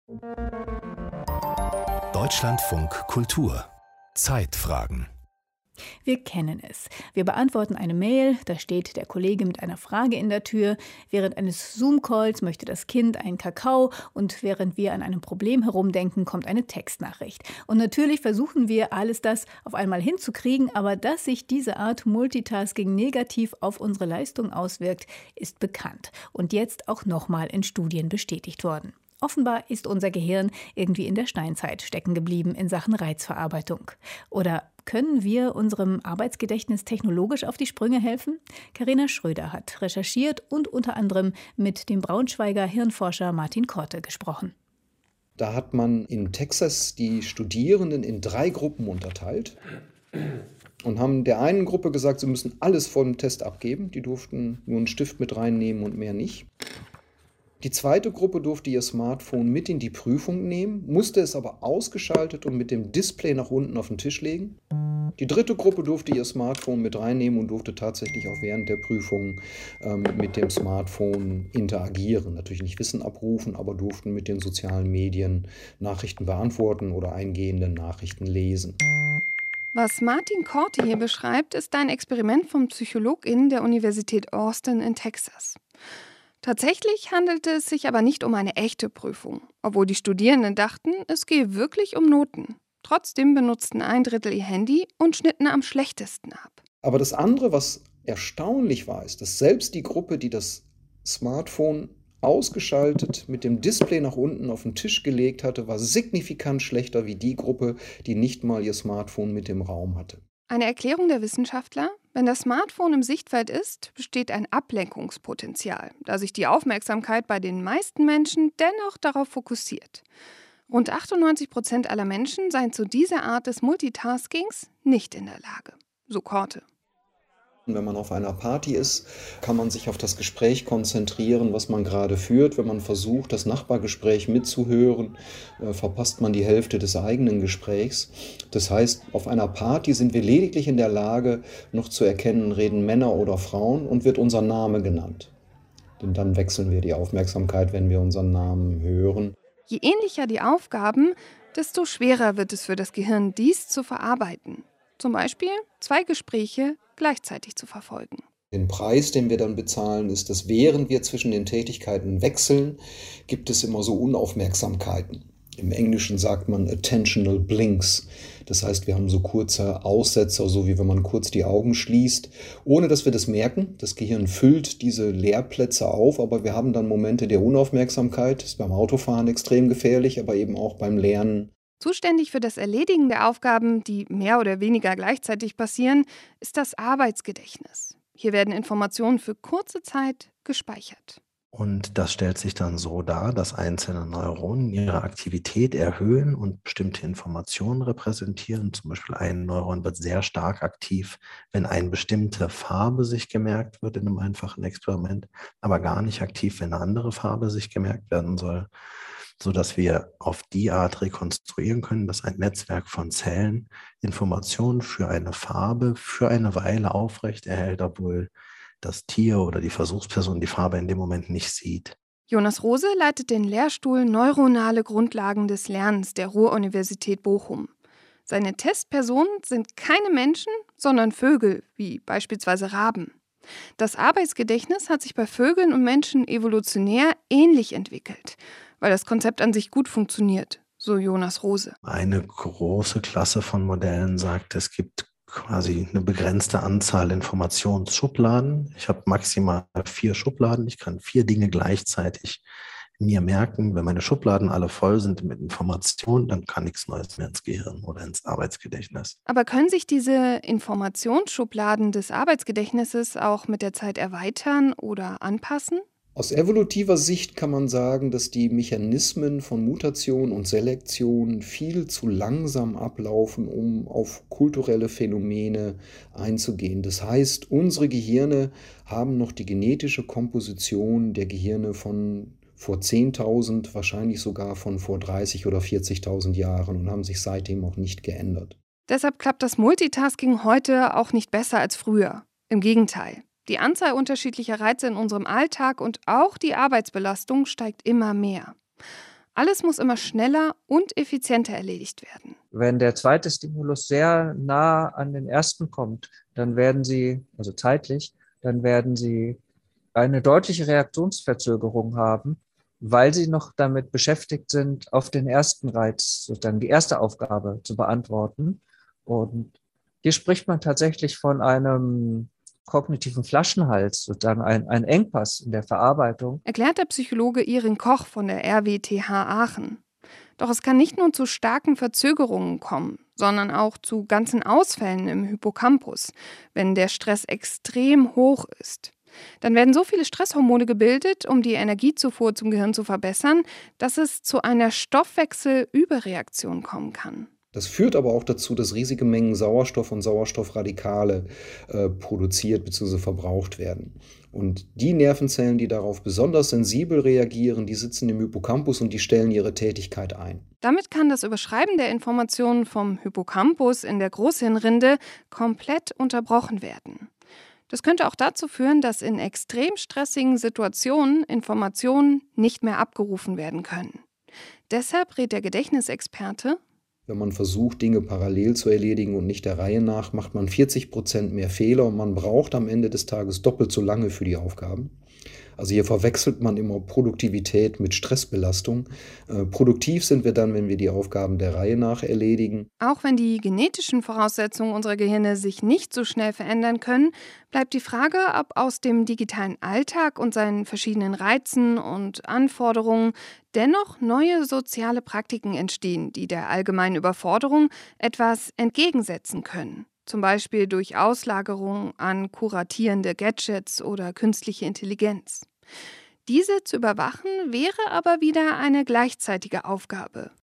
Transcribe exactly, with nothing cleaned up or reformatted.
Deutschlandfunk Kultur Zeitfragen. Wir kennen es. Wir beantworten eine Mail, da steht der Kollege mit einer Frage in der Tür. Während eines Zoom-Calls möchte das Kind einen Kakao und während wir an einem Problem herumdenken, kommt eine Textnachricht. Und natürlich versuchen wir, alles das auf einmal hinzukriegen, aber dass sich diese Art Multitasking negativ auf unsere Leistung auswirkt, ist bekannt und jetzt auch nochmal in Studien bestätigt worden. Offenbar ist unser Gehirn irgendwie in der Steinzeit stecken geblieben in Sachen Reizverarbeitung. Oder können wir unserem Arbeitsgedächtnis technologisch auf die Sprünge helfen? Carina Schröder hat recherchiert und unter anderem mit dem Braunschweiger Hirnforscher Martin Korte gesprochen. Da hat man in Texas die Studierenden in drei Gruppen unterteilt und haben der einen Gruppe gesagt, sie müssen alles vor dem Test abgeben. Die durften nur einen Stift mit reinnehmen und mehr nicht. Die zweite Gruppe durfte ihr Smartphone mit in die Prüfung nehmen, musste es aber ausgeschaltet und mit dem Display nach unten auf den Tisch legen. Die dritte Gruppe durfte ihr Smartphone mit reinnehmen und durfte tatsächlich auch während der Prüfung ähm, mit dem Smartphone interagieren. Natürlich nicht Wissen abrufen, aber durften mit den sozialen Medien Nachrichten beantworten oder eingehende Nachrichten lesen. Was Martin Korte hier beschreibt, ist ein Experiment von PsychologInnen der Universität Austin in Texas. Tatsächlich handelte es sich aber nicht um eine echte Prüfung, obwohl die Studierenden dachten, es gehe wirklich um Noten. Trotzdem benutzten ein Drittel ihr Handy und schnitten am schlechtesten ab. Aber das andere, was erstaunlich war, ist, dass selbst die Gruppe, die das Smartphone ausgeschaltet mit dem Display nach unten auf den Tisch gelegt hatte, war signifikant schlechter wie die Gruppe, die nicht mal ihr Smartphone mit im Raum hatte. Eine Erklärung der Wissenschaftler: Wenn das Smartphone im Sichtfeld ist, besteht ein Ablenkungspotenzial, da sich die Aufmerksamkeit bei den meisten Menschen dennoch darauf fokussiert. Rund achtundneunzig Prozent aller Menschen seien zu dieser Art des Multitaskings nicht in der Lage, so Korte. Wenn man auf einer Party ist, kann man sich auf das Gespräch konzentrieren, was man gerade führt. Wenn man versucht, das Nachbargespräch mitzuhören, äh, verpasst man die Hälfte des eigenen Gesprächs. Das heißt, auf einer Party sind wir lediglich in der Lage, noch zu erkennen, reden Männer oder Frauen und wird unser Name genannt. Denn dann wechseln wir die Aufmerksamkeit, wenn wir unseren Namen hören. Je ähnlicher die Aufgaben, desto schwerer wird es für das Gehirn, dies zu verarbeiten. Zum Beispiel zwei Gespräche gleichzeitig zu verfolgen. Den Preis, den wir dann bezahlen, ist, dass während wir zwischen den Tätigkeiten wechseln, gibt es immer so Unaufmerksamkeiten. Im Englischen sagt man attentional blinks. Das heißt, wir haben so kurze Aussetzer, so wie wenn man kurz die Augen schließt, ohne dass wir das merken. Das Gehirn füllt diese Leerplätze auf, aber wir haben dann Momente der Unaufmerksamkeit. Das ist beim Autofahren extrem gefährlich, aber eben auch beim Lernen. Zuständig für das Erledigen der Aufgaben, die mehr oder weniger gleichzeitig passieren, ist das Arbeitsgedächtnis. Hier werden Informationen für kurze Zeit gespeichert. Und das stellt sich dann so dar, dass einzelne Neuronen ihre Aktivität erhöhen und bestimmte Informationen repräsentieren. Zum Beispiel ein Neuron wird sehr stark aktiv, wenn eine bestimmte Farbe sich gemerkt wird in einem einfachen Experiment, aber gar nicht aktiv, wenn eine andere Farbe sich gemerkt werden soll, sodass wir auf die Art rekonstruieren können, dass ein Netzwerk von Zellen Informationen für eine Farbe für eine Weile aufrecht erhält, obwohl das Tier oder die Versuchsperson die Farbe in dem Moment nicht sieht. Jonas Rose leitet den Lehrstuhl Neuronale Grundlagen des Lernens der Ruhr-Universität Bochum. Seine Testpersonen sind keine Menschen, sondern Vögel, wie beispielsweise Raben. Das Arbeitsgedächtnis hat sich bei Vögeln und Menschen evolutionär ähnlich entwickelt, weil das Konzept an sich gut funktioniert, so Jonas Rose. Eine große Klasse von Modellen sagt, es gibt quasi eine begrenzte Anzahl Informationsschubladen. Ich habe maximal vier Schubladen. Ich kann vier Dinge gleichzeitig mir merken. Wenn meine Schubladen alle voll sind mit Informationen, dann kann nichts Neues mehr ins Gehirn oder ins Arbeitsgedächtnis. Aber können sich diese Informationsschubladen des Arbeitsgedächtnisses auch mit der Zeit erweitern oder anpassen? Aus evolutiver Sicht kann man sagen, dass die Mechanismen von Mutation und Selektion viel zu langsam ablaufen, um auf kulturelle Phänomene einzugehen. Das heißt, unsere Gehirne haben noch die genetische Komposition der Gehirne von vor zehntausend, wahrscheinlich sogar von vor dreißig oder vierzigtausend Jahren und haben sich seitdem auch nicht geändert. Deshalb klappt das Multitasking heute auch nicht besser als früher. Im Gegenteil. Die Anzahl unterschiedlicher Reize in unserem Alltag und auch die Arbeitsbelastung steigt immer mehr. Alles muss immer schneller und effizienter erledigt werden. Wenn der zweite Stimulus sehr nah an den ersten kommt, dann werden Sie, also zeitlich, dann werden Sie eine deutliche Reaktionsverzögerung haben, weil Sie noch damit beschäftigt sind, auf den ersten Reiz, sozusagen die erste Aufgabe zu beantworten. Und hier spricht man tatsächlich von einem kognitiven Flaschenhals, sozusagen ein, ein Engpass in der Verarbeitung. Erklärt der Psychologe Irin Koch von der R W T H Aachen. Doch es kann nicht nur zu starken Verzögerungen kommen, sondern auch zu ganzen Ausfällen im Hippocampus, wenn der Stress extrem hoch ist. Dann werden so viele Stresshormone gebildet, um die Energiezufuhr zum Gehirn zu verbessern, dass es zu einer Stoffwechselüberreaktion kommen kann. Das führt aber auch dazu, dass riesige Mengen Sauerstoff und Sauerstoffradikale äh, produziert bzw. verbraucht werden. Und die Nervenzellen, die darauf besonders sensibel reagieren, die sitzen im Hippocampus und die stellen ihre Tätigkeit ein. Damit kann das Überschreiben der Informationen vom Hippocampus in der Großhirnrinde komplett unterbrochen werden. Das könnte auch dazu führen, dass in extrem stressigen Situationen Informationen nicht mehr abgerufen werden können. Deshalb rät der Gedächtnisexperte: Wenn man versucht, Dinge parallel zu erledigen und nicht der Reihe nach, macht man vierzig Prozent mehr Fehler und man braucht am Ende des Tages doppelt so lange für die Aufgaben. Also hier verwechselt man immer Produktivität mit Stressbelastung. Äh, produktiv sind wir dann, wenn wir die Aufgaben der Reihe nach erledigen. Auch wenn die genetischen Voraussetzungen unserer Gehirne sich nicht so schnell verändern können, bleibt die Frage, ob aus dem digitalen Alltag und seinen verschiedenen Reizen und Anforderungen dennoch neue soziale Praktiken entstehen, die der allgemeinen Überforderung etwas entgegensetzen können. Zum Beispiel durch Auslagerung an kuratierende Gadgets oder künstliche Intelligenz. Diese zu überwachen wäre aber wieder eine gleichzeitige Aufgabe